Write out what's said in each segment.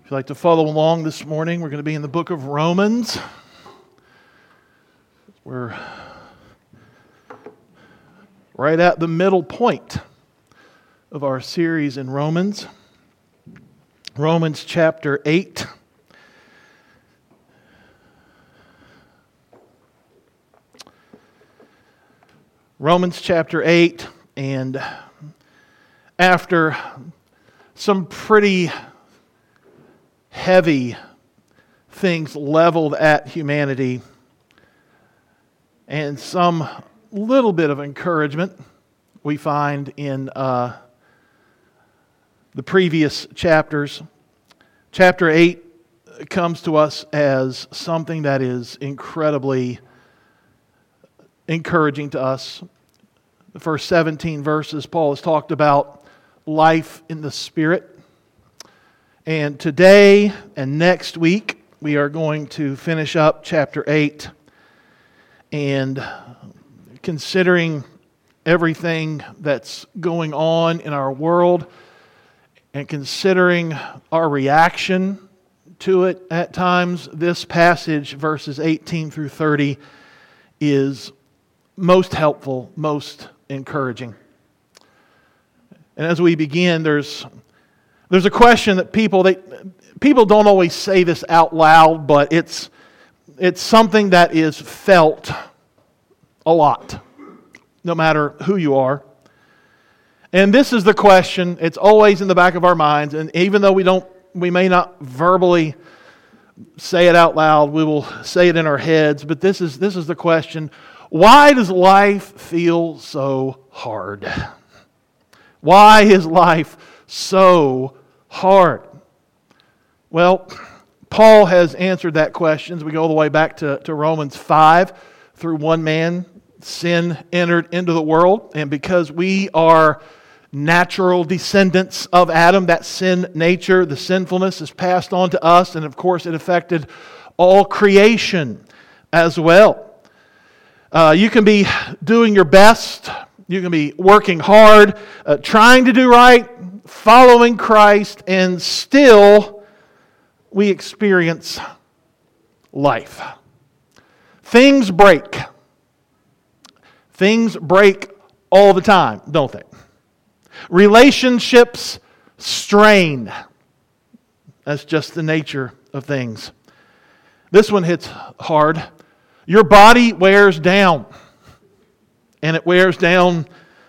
If you'd like to follow along this morning, we're going to be in the book of Romans. We're right at the middle point of our series in Romans. Romans chapter 8. Romans chapter 8, and after some pretty heavy things leveled at humanity and some little bit of encouragement we find in the previous chapters. Chapter 8 comes to us as something that is incredibly encouraging to us. The first 17 verses, Paul has talked about life in the Spirit. And today and next week, we are going to finish up chapter 8 and considering everything that's going on in our world and considering our reaction to it at times. This passage, verses 18 through 30, is most helpful, most encouraging. And as we begin, there's a question that people don't always say this out loud, but it's something that is felt a lot, no matter who you are. And this is the question. It's always in the back of our minds, and even though we may not verbally say it out loud, we will say it in our heads. But this is the question: why does life feel so hard? Why is life so hard? Well, Paul has answered that question. As we go all the way back to Romans 5. Through one man, sin entered into the world. And because we are natural descendants of Adam, that sin nature, the sinfulness is passed on to us. And of course, it affected all creation as well. You can be doing your best. You can be working hard, trying to do right, following Christ, and still we experience life. Things break. Things break all the time, don't they? Relationships strain. That's just the nature of things. This one hits hard. Your body wears down. And it wears down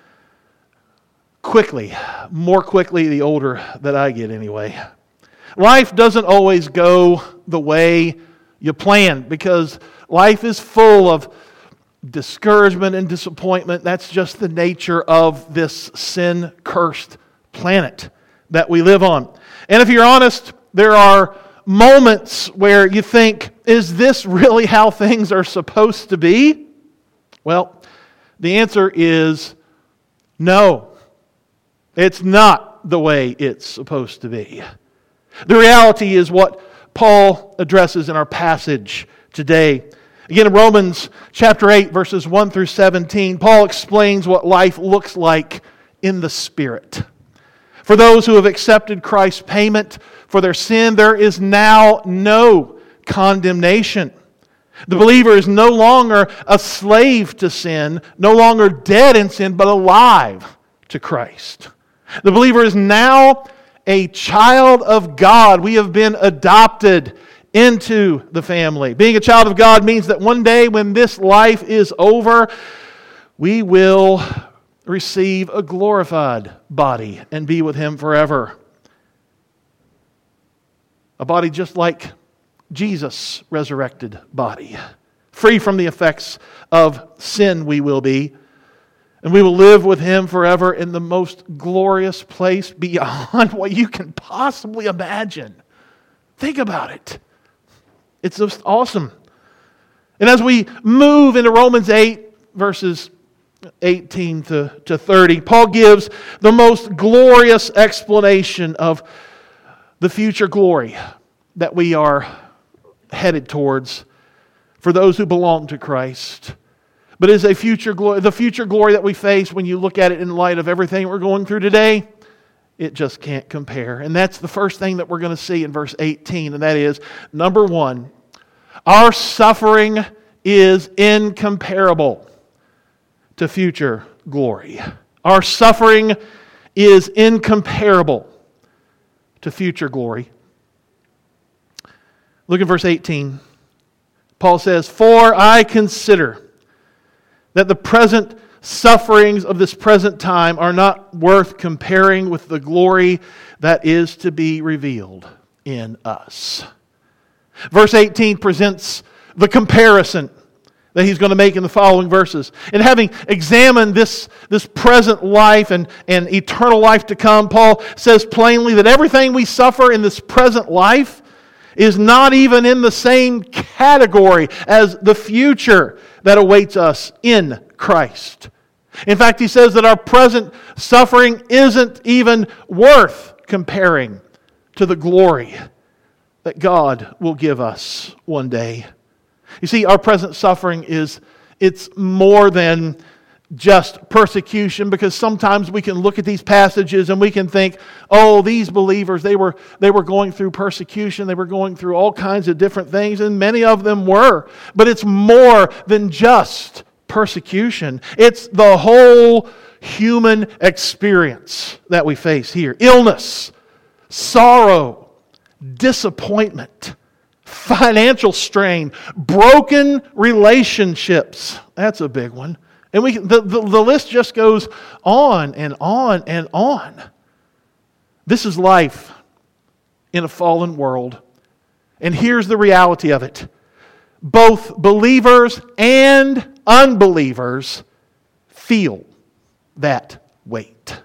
quickly, more quickly the older that I get anyway. Life doesn't always go the way you plan because life is full of discouragement and disappointment. That's just the nature of this sin-cursed planet that we live on. And if you're honest, there are moments where you think, is this really how things are supposed to be? Well, the answer is no. It's not the way it's supposed to be. The reality is what Paul addresses in our passage today. Again, in Romans chapter 8, verses 1 through 17, Paul explains what life looks like in the Spirit. For those who have accepted Christ's payment for their sin, there is now no condemnation. The believer is no longer a slave to sin, no longer dead in sin, but alive to Christ. The believer is now a child of God. We have been adopted into the family. Being a child of God means that one day when this life is over, we will receive a glorified body and be with Him forever. A body just like Jesus' resurrected body. Free from the effects of sin we will be. And we will live with Him forever in the most glorious place beyond what you can possibly imagine. Think about it. It's just awesome. And as we move into Romans 8, verses 18 to 30, Paul gives the most glorious explanation of the future glory that we are headed towards for those who belong to Christ. But is a future glory, the future glory that we face when you look at it in light of everything we're going through today, It just can't compare. And that's the first thing that we're going to see in verse 18, and that is, number one, our suffering is incomparable to future glory. Our suffering is incomparable to future glory. Look at verse 18. Paul says, "For I consider that the present sufferings of this present time are not worth comparing with the glory that is to be revealed in us." Verse 18 presents the comparison that he's going to make in the following verses. And having examined this present life and eternal life to come, Paul says plainly that everything we suffer in this present life is not even in the same category as the future that awaits us in Christ. In fact, he says that our present suffering isn't even worth comparing to the glory that God will give us one day. You see, our present suffering it's more than just persecution, because sometimes we can look at these passages and we can think, oh, these believers, they were going through persecution, they were going through all kinds of different things, and many of them were. But it's more than just persecution. It's the whole human experience that we face here. Illness, sorrow, disappointment, financial strain, broken relationships. That's a big one. And the list just goes on and on and on. This is life in a fallen world. And here's the reality of it. Both believers and unbelievers feel that weight.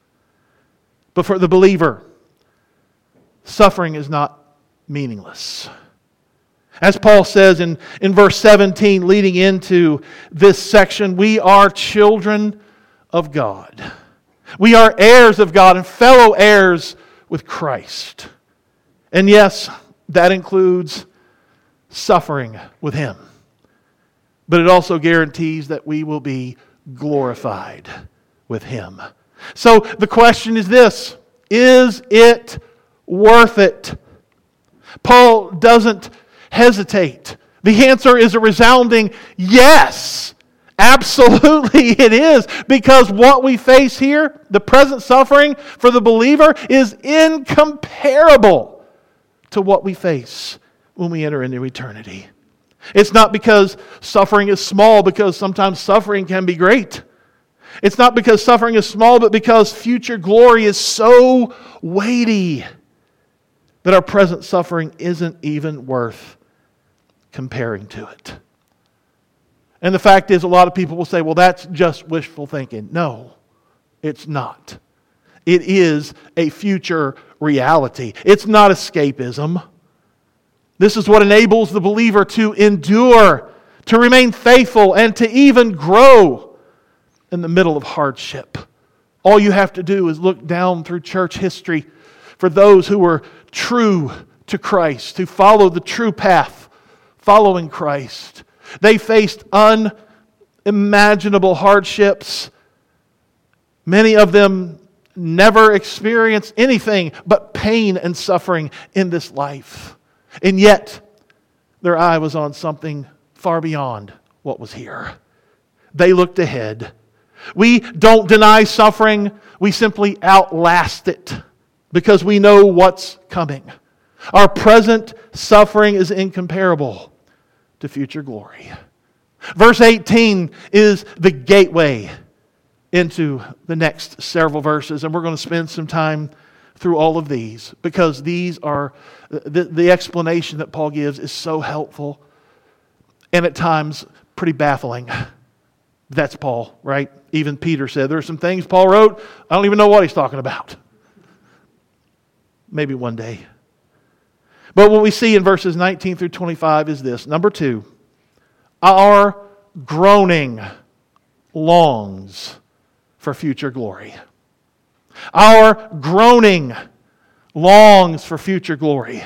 But for the believer, suffering is not meaningless. As Paul says in verse 17, leading into this section, we are children of God. We are heirs of God and fellow heirs with Christ. And yes, that includes suffering with Him. But it also guarantees that we will be glorified with Him. So the question is this: is it worth it? Paul doesn't hesitate. The answer is a resounding yes. Absolutely it is. Because what we face here, the present suffering for the believer, is incomparable to what we face when we enter into eternity. It's not because suffering is small, because sometimes suffering can be great. It's not because suffering is small, but because future glory is so weighty that our present suffering isn't even worth comparing to it. And the fact is, a lot of people will say, well, that's just wishful thinking. No, it's not. It is a future reality. It's not escapism. This is what enables the believer to endure, to remain faithful, and to even grow in the middle of hardship. All you have to do is look down through church history for those who were true to Christ, who followed the true path, following Christ. They faced unimaginable hardships. Many of them never experienced anything but pain and suffering in this life. And yet, their eye was on something far beyond what was here. They looked ahead. We don't deny suffering. We simply outlast it because we know what's coming. Our present suffering is incomparable to future glory. Verse 18 is the gateway into the next several verses, and we're going to spend some time through all of these because these are the explanation that Paul gives is so helpful and at times pretty baffling. That's Paul, right? Even Peter said there are some things Paul wrote, I don't even know what he's talking about. Maybe one day. But what we see in verses 19 through 25 is this. Number 2, our groaning longs for future glory. Our groaning longs for future glory.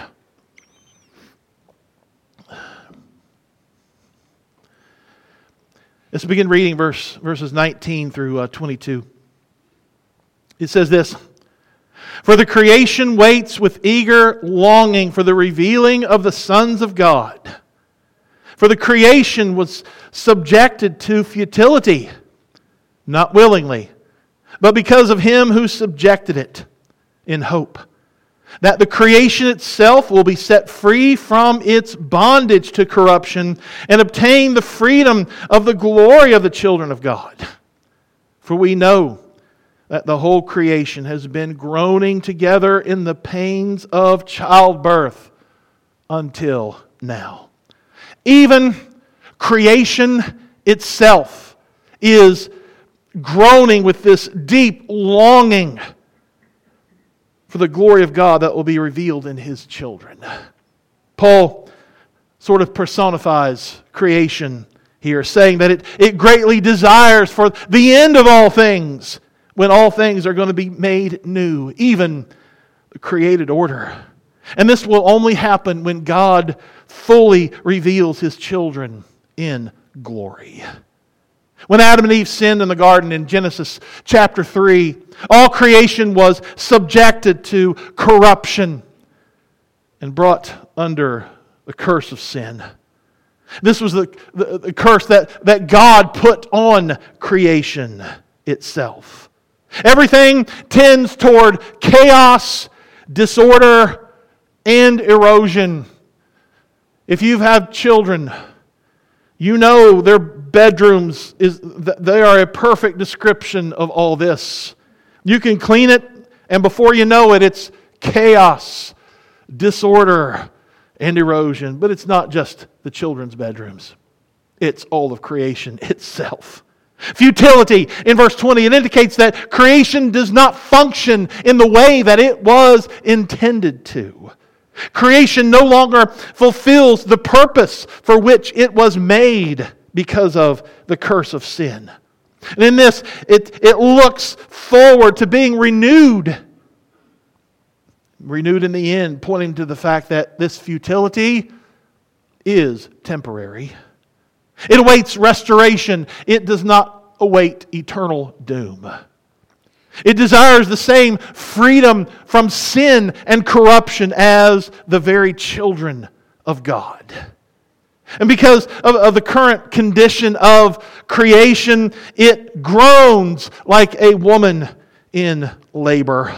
Let's begin reading verses 19 through 22. It says this: For the creation waits with eager longing for the revealing of the sons of God. For the creation was subjected to futility, not willingly, but because of Him who subjected it, in hope that the creation itself will be set free from its bondage to corruption and obtain the freedom of the glory of the children of God. For we know that the whole creation has been groaning together in the pains of childbirth until now. Even creation itself is groaning with this deep longing for the glory of God that will be revealed in His children. Paul sort of personifies creation here, saying that it greatly desires for the end of all things, when all things are going to be made new, even the created order. And this will only happen when God fully reveals His children in glory. When Adam and Eve sinned in the garden in Genesis chapter 3, all creation was subjected to corruption and brought under the curse of sin. This was the curse that God put on creation itself. Everything tends toward chaos, disorder, and erosion. If you've had children, you know their bedrooms, they are a perfect description of all this. You can clean it, and before you know it, it's chaos, disorder, and erosion. But it's not just the children's bedrooms. It's all of creation itself. Futility, in verse 20, it indicates that creation does not function in the way that it was intended to. Creation no longer fulfills the purpose for which it was made because of the curse of sin. And in this, it looks forward to being renewed. Renewed in the end, pointing to the fact that this futility is temporary. It awaits restoration. It does not await eternal doom. It desires the same freedom from sin and corruption as the very children of God. And because of the current condition of creation, it groans like a woman in labor.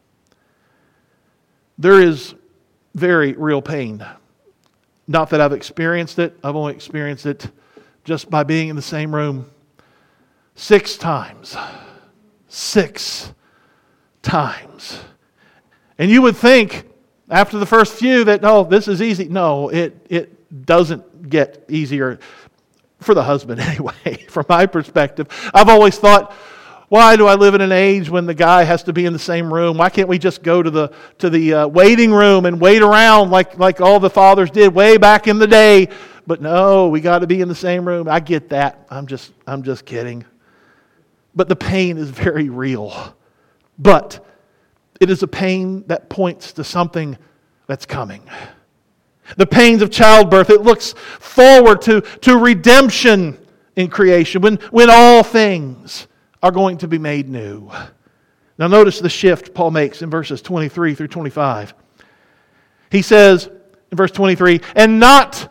There is very real pain. Not that I've experienced it. I've only experienced it just by being in the same room 6 times. 6 times. And you would think after the first few that, oh, this is easy. No, it doesn't get easier for the husband anyway, from my perspective. I've always thought, why do I live in an age when the guy has to be in the same room? Why can't we just go to the waiting room and wait around like all the fathers did way back in the day? But no, we got to be in the same room. I get that. I'm just kidding. But the pain is very real. But it is a pain that points to something that's coming. The pains of childbirth, it looks forward to redemption in creation when all things are going to be made new. Now notice the shift Paul makes in verses 23 through 25. He says in verse 23, and not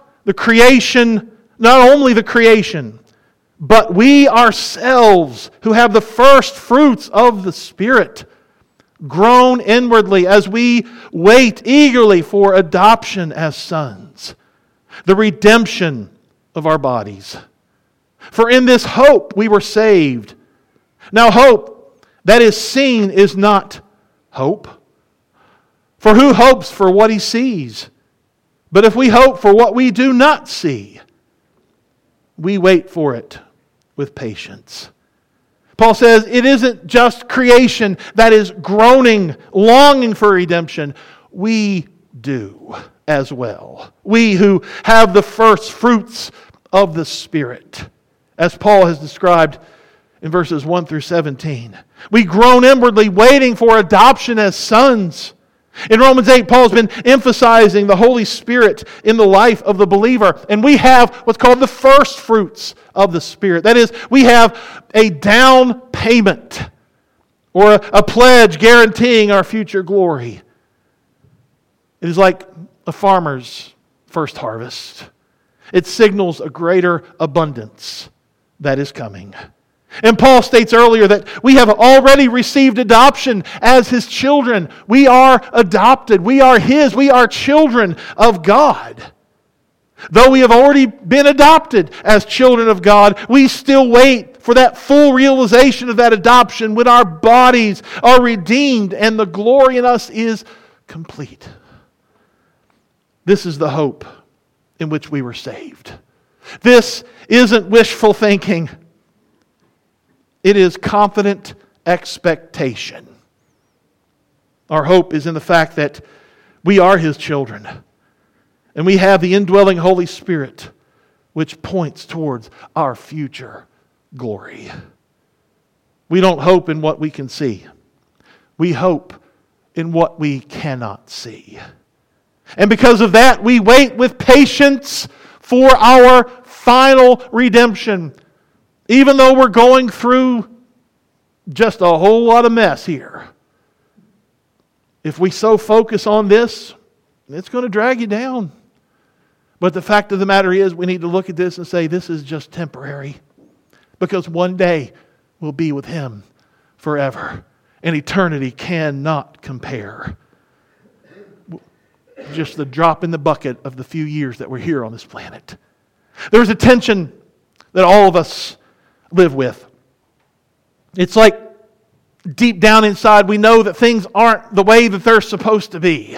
only the creation, but we ourselves who have the first fruits of the Spirit groan inwardly as we wait eagerly for adoption as sons, the redemption of our bodies. For in this hope we were saved. Now hope that is seen is not hope. For who hopes for what he sees? But if we hope for what we do not see, we wait for it with patience. Paul says it isn't just creation that is groaning, longing for redemption. We do as well. We who have the first fruits of the Spirit, as Paul has described in verses 1 through 17. We groan inwardly, waiting for adoption as sons. In Romans 8, Paul's been emphasizing the Holy Spirit in the life of the believer. And we have what's called the first fruits of the Spirit. That is, we have a down payment or a pledge guaranteeing our future glory. It is like a farmer's first harvest. It signals a greater abundance that is coming. And Paul states earlier that we have already received adoption as His children. We are adopted. We are His. We are children of God. Though we have already been adopted as children of God, we still wait for that full realization of that adoption when our bodies are redeemed and the glory in us is complete. This is the hope in which we were saved. This isn't wishful thinking. It is confident expectation. Our hope is in the fact that we are His children. And we have the indwelling Holy Spirit, which points towards our future glory. We don't hope in what we can see. We hope in what we cannot see. And because of that, we wait with patience for our final redemption. Even though we're going through just a whole lot of mess here. If we so focus on this, it's going to drag you down. But the fact of the matter is, we need to look at this and say, this is just temporary. Because one day we'll be with Him forever. And eternity cannot compare. Just the drop in the bucket of the few years that we're here on this planet. There's a tension that all of us live with. It's like deep down inside we know that things aren't the way that they're supposed to be.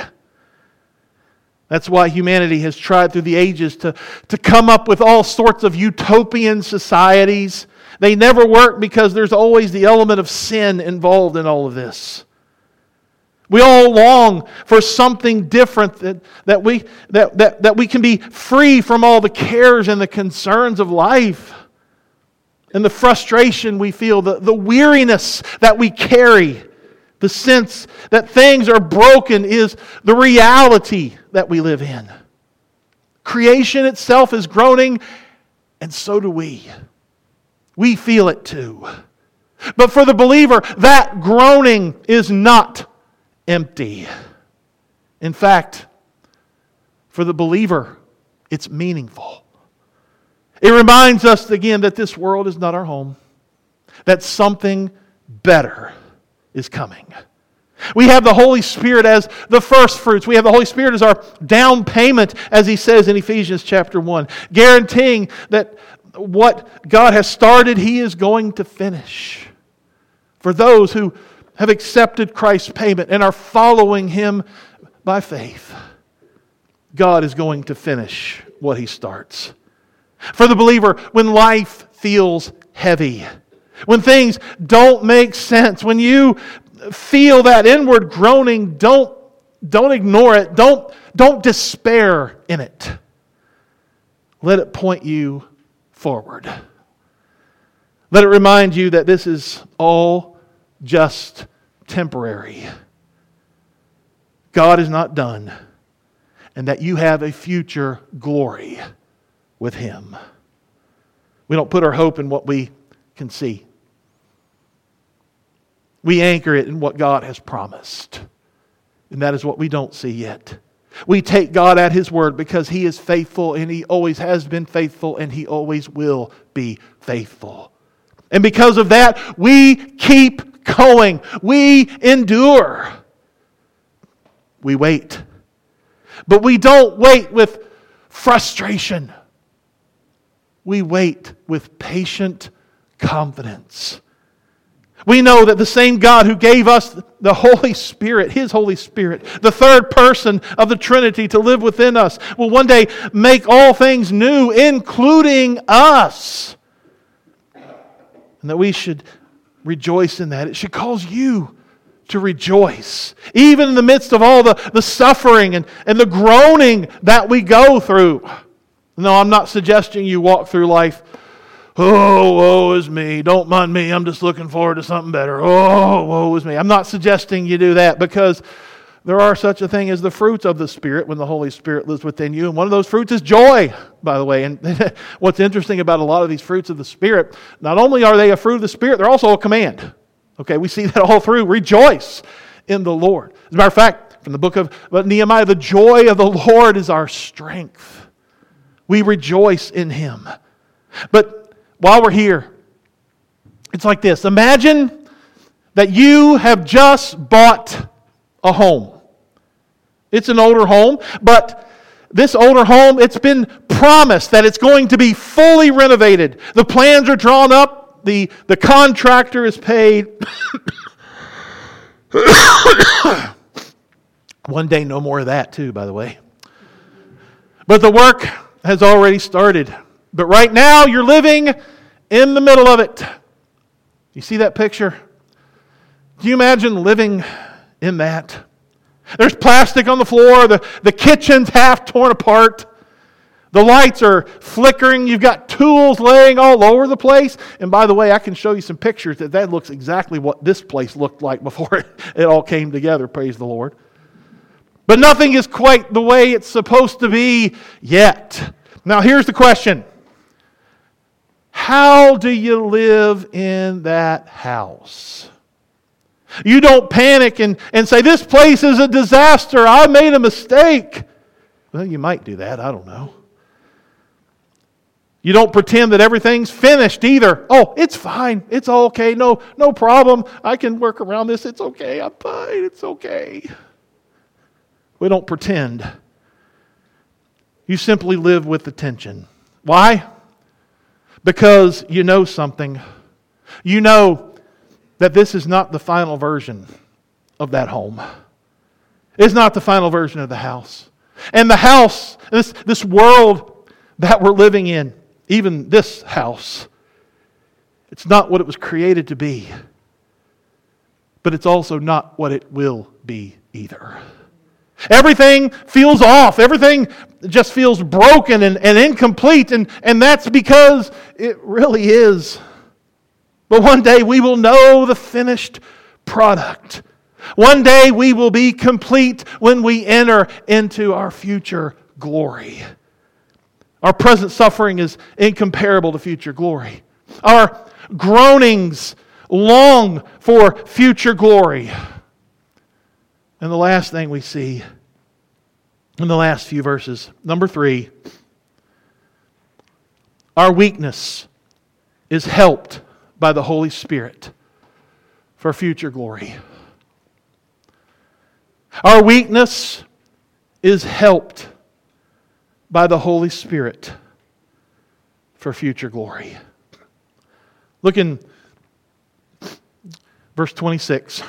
That's why humanity has tried through the ages to come up with all sorts of utopian societies. They never work because there's always the element of sin involved in all of this. We all long for something different, that we can be free from all the cares and the concerns of life. And the frustration we feel, the weariness that we carry, the sense that things are broken is the reality that we live in. Creation itself is groaning, and so do we. We feel it too. But for the believer, that groaning is not empty. In fact, for the believer, it's meaningful. It reminds us again that this world is not our home, that something better is coming. We have the Holy Spirit as the first fruits. We have the Holy Spirit as our down payment, as He says in Ephesians chapter 1, guaranteeing that what God has started, He is going to finish. For those who have accepted Christ's payment and are following Him by faith, God is going to finish what He starts. For the believer, when life feels heavy, when things don't make sense, when you feel that inward groaning, don't ignore it. Don't despair in it. Let it point you forward. Let it remind you that this is all just temporary. God is not done, and that you have a future glory with Him. We don't put our hope in what we can see. We anchor it in what God has promised. And that is what we don't see yet. We take God at His word because He is faithful, and He always has been faithful, and He always will be faithful. And because of that, we keep going. We endure. We wait. But we don't wait with frustration. We wait with patient confidence. We know that the same God who gave us the Holy Spirit, His Holy Spirit, the third person of the Trinity to live within us, will one day make all things new, including us. And that we should rejoice in that. It should cause you to rejoice, even in the midst of all the suffering and the groaning that we go through. No, I'm not suggesting you walk through life, oh, woe is me, don't mind me, I'm just looking forward to something better. Oh, woe is me. I'm not suggesting you do that, because there are such a thing as the fruits of the Spirit when the Holy Spirit lives within you. And one of those fruits is joy, by the way. And what's interesting about a lot of these fruits of the Spirit, not only are they a fruit of the Spirit, they're also a command. Okay, we see that all through. Rejoice in the Lord. As a matter of fact, from the book of Nehemiah, the joy of the Lord is our strength. We rejoice in Him. But while we're here, it's like this. Imagine that you have just bought a home. It's an older home, but this older home, it's been promised that it's going to be fully renovated. The plans are drawn up. The contractor is paid. One day, no more of that too, by the way. But the work has already started. But right now, you're living in the middle of it. You see that picture? Do you imagine living in that? There's plastic on the floor. The kitchen's half torn apart. The lights are flickering. You've got tools laying all over the place. And by the way, I can show you some pictures that looks exactly what this place looked like before it all came together. Praise the Lord. But nothing is quite the way it's supposed to be yet. Now here's the question. How do you live in that house? You don't panic and say, this place is a disaster. I made a mistake. Well, you might do that. I don't know. You don't pretend that everything's finished either. Oh, it's fine. It's all okay. No problem. I can work around this. It's okay. I'm fine. It's okay. We don't pretend. You simply live with the tension. Why? Because you know something. You know that this is not the final version of that home. It's not the final version of the house. And the house, this world that we're living in, even this house, it's not what it was created to be. But it's also not what it will be either. Everything feels off. Everything just feels broken and incomplete. And that's because it really is. But one day we will know the finished product. One day we will be complete when we enter into our future glory. Our present suffering is incomparable to future glory. Our groanings long for future glory. And the last thing we see in the last few verses, number 3, our weakness is helped by the Holy Spirit for future glory. Our weakness is helped by the Holy Spirit for future glory. Look in verse 26.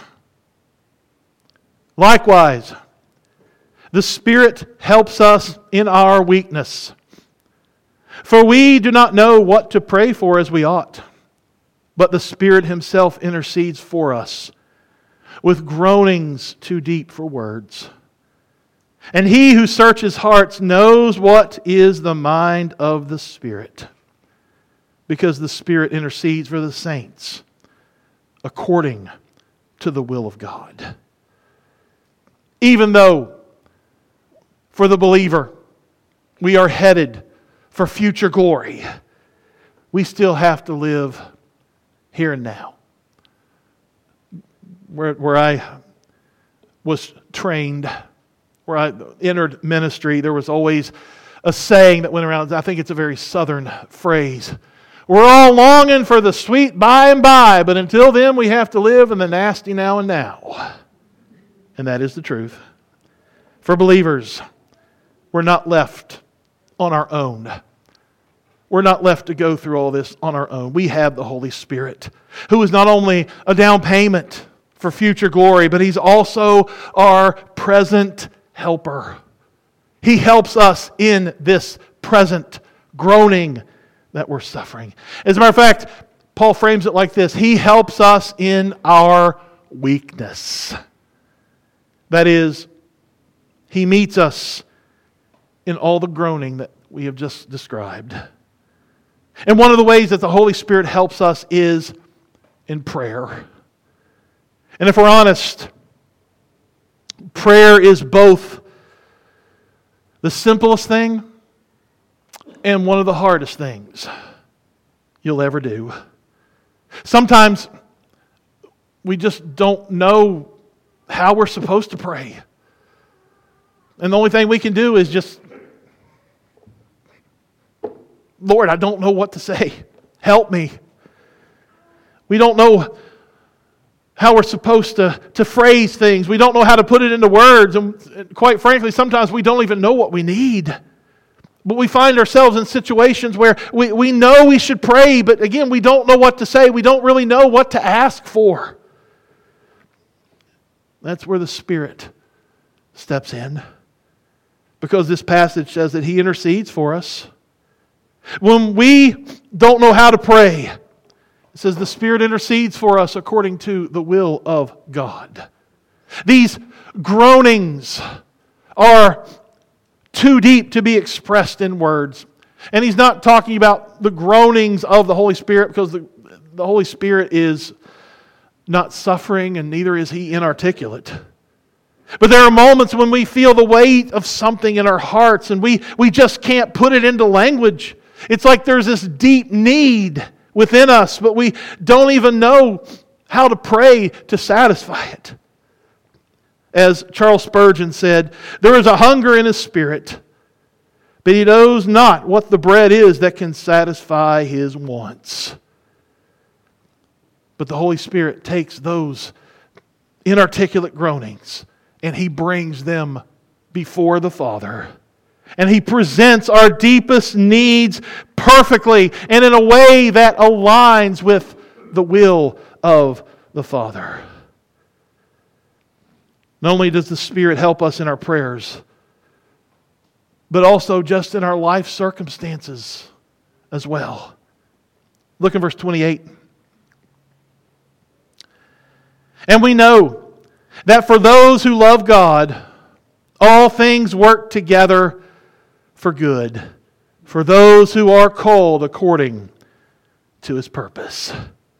Likewise, the Spirit helps us in our weakness. For we do not know what to pray for as we ought, but the Spirit Himself intercedes for us with groanings too deep for words. And He who searches hearts knows what is the mind of the Spirit, because the Spirit intercedes for the saints according to the will of God. Even though, for the believer, we are headed for future glory, we still have to live here and now. Where I was trained, where I entered ministry, there was always a saying that went around. I think it's a very southern phrase. We're all longing for the sweet by and by, but until then we have to live in the nasty now and now. And that is the truth. For believers, we're not left on our own. We're not left to go through all this on our own. We have the Holy Spirit, who is not only a down payment for future glory, but He's also our present helper. He helps us in this present groaning that we're suffering. As a matter of fact, Paul frames it like this. He helps us in our weakness. That is, He meets us in all the groaning that we have just described. And one of the ways that the Holy Spirit helps us is in prayer. And if we're honest, prayer is both the simplest thing and one of the hardest things you'll ever do. Sometimes we just don't know how we're supposed to pray. And the only thing we can do is just, Lord, I don't know what to say. Help me. We don't know how we're supposed to phrase things. We don't know how to put it into words. And quite frankly, sometimes we don't even know what we need. But we find ourselves in situations where we know we should pray, but again, we don't know what to say. We don't really know what to ask for. That's where the Spirit steps in. Because this passage says that He intercedes for us. When we don't know how to pray, it says the Spirit intercedes for us according to the will of God. These groanings are too deep to be expressed in words. And he's not talking about the groanings of the Holy Spirit, because the Holy Spirit is not suffering and neither is He inarticulate. But there are moments when we feel the weight of something in our hearts and we just can't put it into language. It's like there's this deep need within us, but we don't even know how to pray to satisfy it. As Charles Spurgeon said, there is a hunger in his spirit, but he knows not what the bread is that can satisfy his wants. But the Holy Spirit takes those inarticulate groanings and He brings them before the Father. And He presents our deepest needs perfectly and in a way that aligns with the will of the Father. Not only does the Spirit help us in our prayers, but also just in our life circumstances as well. Look in verse 28. And we know that for those who love God, all things work together for good, for those who are called according to His purpose.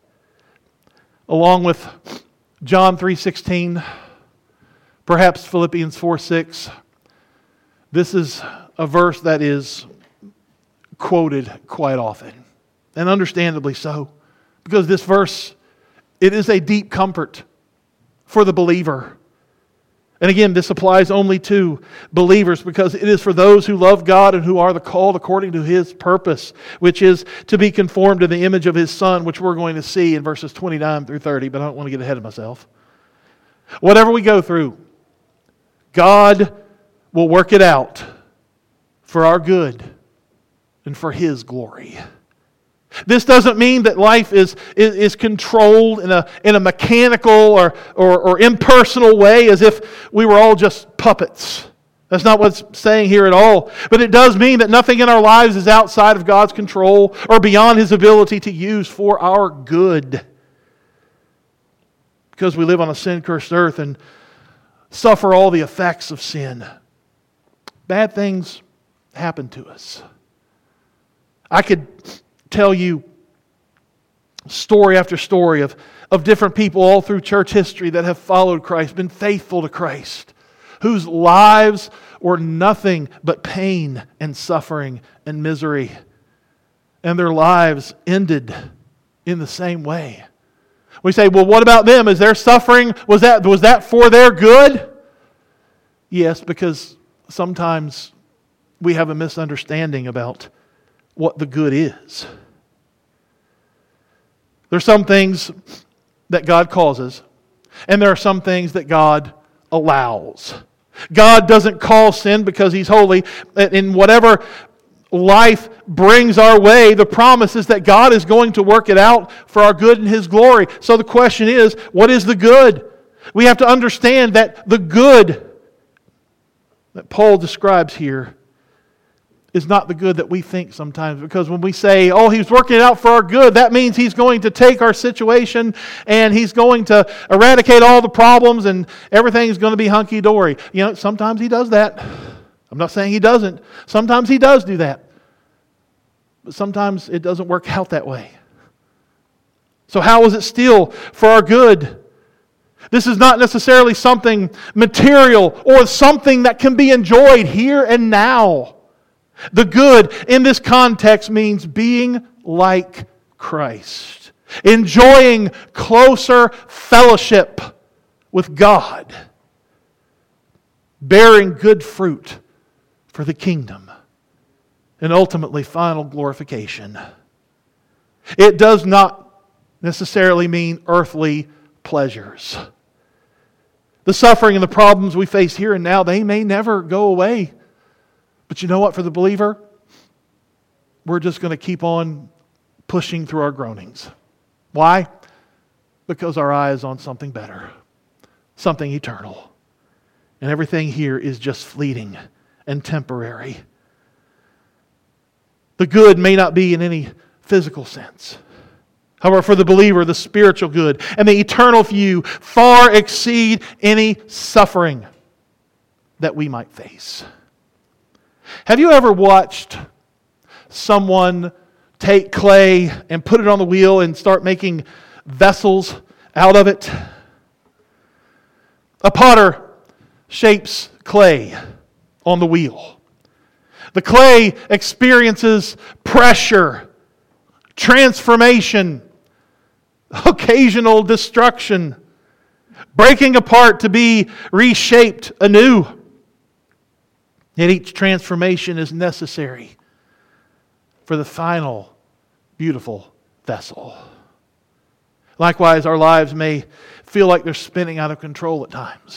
Along with John 3:16, perhaps Philippians 4:6, this is a verse that is quoted quite often, and understandably so, because this verse, it is a deep comfort for the believer. And again, this applies only to believers, because it is for those who love God and who are the called according to His purpose, which is to be conformed to the image of His Son, which we're going to see in verses 29 through 30, but I don't want to get ahead of myself. Whatever we go through, God will work it out for our good and for His glory. This doesn't mean that life is controlled in a mechanical or impersonal way, as if we were all just puppets. That's not what it's saying here at all. But it does mean that nothing in our lives is outside of God's control or beyond His ability to use for our good. Because we live on a sin-cursed earth and suffer all the effects of sin, bad things happen to us. I could tell you story after story of different people all through church history that have followed Christ, been faithful to Christ, whose lives were nothing but pain and suffering and misery. And their lives ended in the same way. We say, well, what about them? Is their suffering, was that for their good? Yes, because sometimes we have a misunderstanding about what the good is. There's some things that God causes, and there are some things that God allows. God doesn't cause sin because He's holy. In whatever life brings our way, the promise is that God is going to work it out for our good and His glory. So the question is, what is the good? We have to understand that the good that Paul describes here is not the good that we think sometimes. Because when we say, oh, He's working it out for our good, that means He's going to take our situation and He's going to eradicate all the problems and everything's going to be hunky-dory. You know, sometimes He does that. I'm not saying He doesn't. Sometimes He does do that. But sometimes it doesn't work out that way. So how is it still for our good? This is not necessarily something material or something that can be enjoyed here and now. The good in this context means being like Christ. enjoying closer fellowship with God, bearing good fruit for the kingdom, and ultimately final glorification. It does not necessarily mean earthly pleasures. The suffering and the problems we face here and now, they may never go away. But you know what, for the believer? We're just going to keep on pushing through our groanings. Why? Because our eye is on something better, something eternal. And everything here is just fleeting and temporary. The good may not be in any physical sense. However, for the believer, the spiritual good and the eternal view far exceed any suffering that we might face. Have you ever watched someone take clay and put it on the wheel and start making vessels out of it? A potter shapes clay on the wheel. The clay experiences pressure, transformation, occasional destruction, breaking apart to be reshaped anew. Yet each transformation is necessary for the final beautiful vessel. Likewise, our lives may feel like they're spinning out of control at times.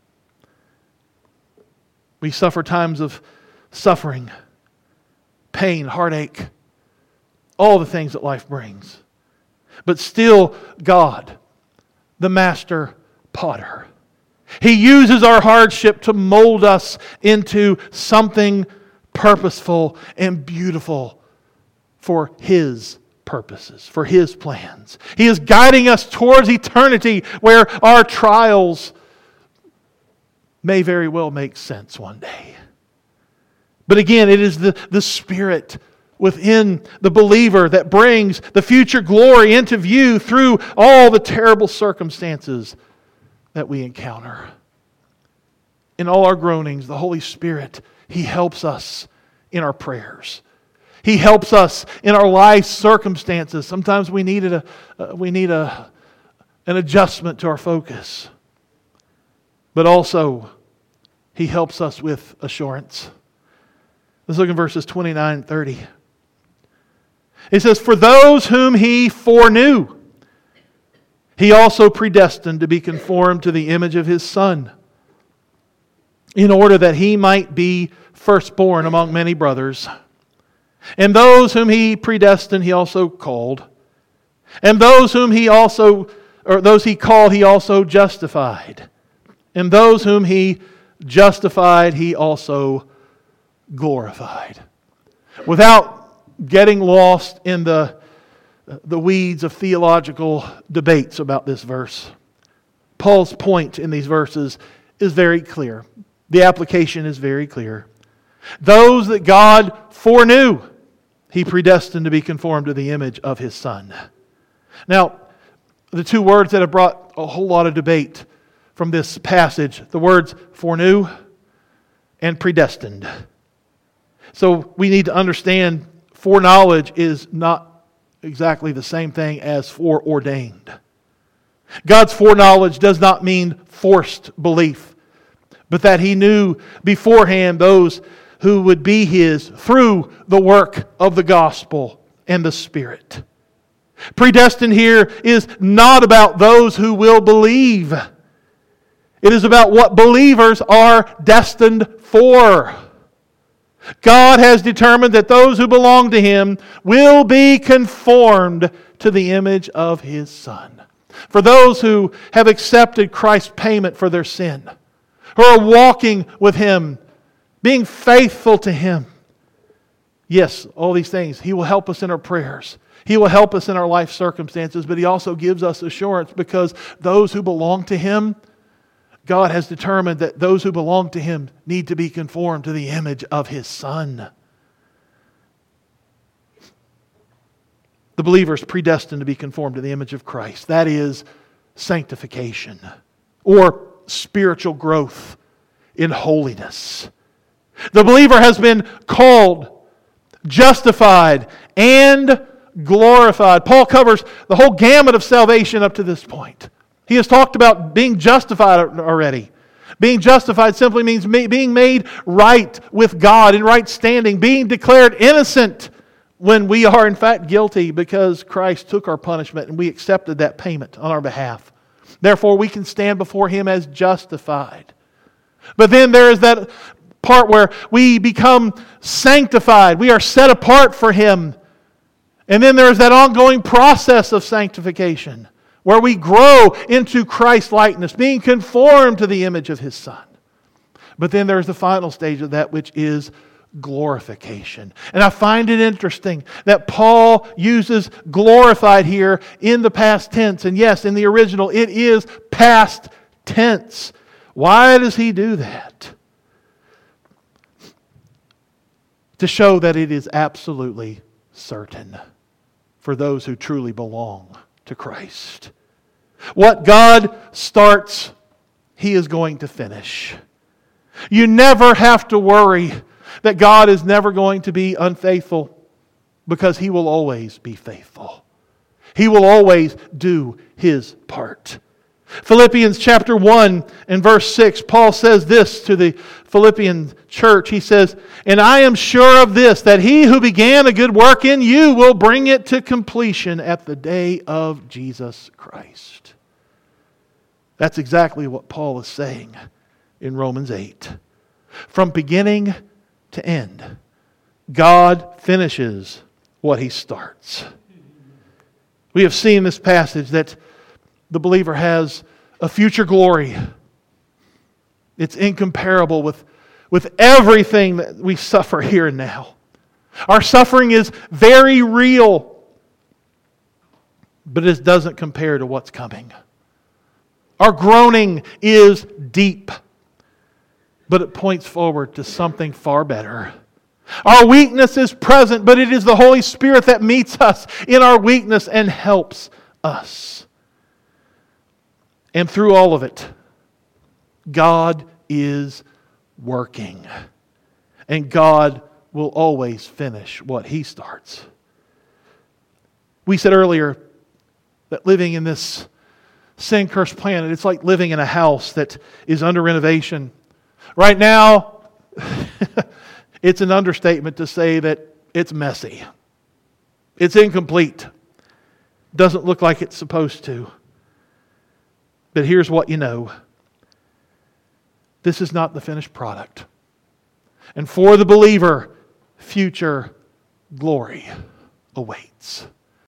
We suffer times of suffering, pain, heartache, all the things that life brings. But still, God, the master potter, He uses our hardship to mold us into something purposeful and beautiful for His purposes, for His plans. He is guiding us towards eternity where our trials may very well make sense one day. But again, it is the Spirit within the believer that brings the future glory into view through all the terrible circumstances that we encounter. In all our groanings, the Holy Spirit, He helps us in our prayers. He helps us in our life circumstances. Sometimes we need an adjustment to our focus. But also, He helps us with assurance. Let's look in verses 29 and 30. It says, "For those whom He foreknew, He also predestined to be conformed to the image of His Son, in order that He might be firstborn among many brothers. And those whom He predestined, He also called. And those He called, He also justified. And those whom He justified, He also glorified." Without getting lost in the weeds of theological debates about this verse, Paul's point in these verses is very clear. The application is very clear. Those that God foreknew, He predestined to be conformed to the image of His Son. Now, the two words that have brought a whole lot of debate from this passage, the words foreknew and predestined. So we need to understand foreknowledge is not exactly the same thing as foreordained. God's foreknowledge does not mean forced belief, but that He knew beforehand those who would be His through the work of the gospel and the Spirit. Predestined here is not about those who will believe. It is about what believers are destined for. God has determined that those who belong to Him will be conformed to the image of His Son. For those who have accepted Christ's payment for their sin, who are walking with Him, being faithful to Him. Yes, all these things. He will help us in our prayers. He will help us in our life circumstances, but He also gives us assurance because those who belong to Him, God has determined that those who belong to Him need to be conformed to the image of His Son. The believer is predestined to be conformed to the image of Christ. That is sanctification or spiritual growth in holiness. The believer has been called, justified, and glorified. Paul covers the whole gamut of salvation up to this point. He has talked about being justified already. Being justified simply means being made right with God, in right standing, being declared innocent when we are in fact guilty because Christ took our punishment and we accepted that payment on our behalf. Therefore, we can stand before Him as justified. But then there is that part where we become sanctified. We are set apart for Him. And then there is that ongoing process of sanctification where we grow into Christ likeness, being conformed to the image of His Son. But then there's the final stage of that, which is glorification. And I find it interesting that Paul uses glorified here in the past tense. And yes, in the original, it is past tense. Why does he do that? To show that it is absolutely certain for those who truly belong to Christ. What God starts, He is going to finish. You never have to worry that God is never going to be unfaithful, because He will always be faithful. He will always do His part. Philippians chapter 1 and verse 6, Paul says this to the Philippian church. He says, "And I am sure of this, that He who began a good work in you will bring it to completion at the day of Jesus Christ." That's exactly what Paul is saying in Romans 8. From beginning to end, God finishes what He starts. We have seen in this passage that the believer has a future glory. It's incomparable with everything that we suffer here and now. Our suffering is very real, but it doesn't compare to what's coming. Our groaning is deep, but it points forward to something far better. Our weakness is present, but it is the Holy Spirit that meets us in our weakness and helps us. And through all of it, God is working. And God will always finish what He starts. We said earlier that living in this sin-cursed planet, it's like living in a house that is under renovation. Right now, it's an understatement to say that it's messy. It's incomplete. Doesn't look like it's supposed to. But here's what you know. This is not the finished product. And for the believer, future glory awaits.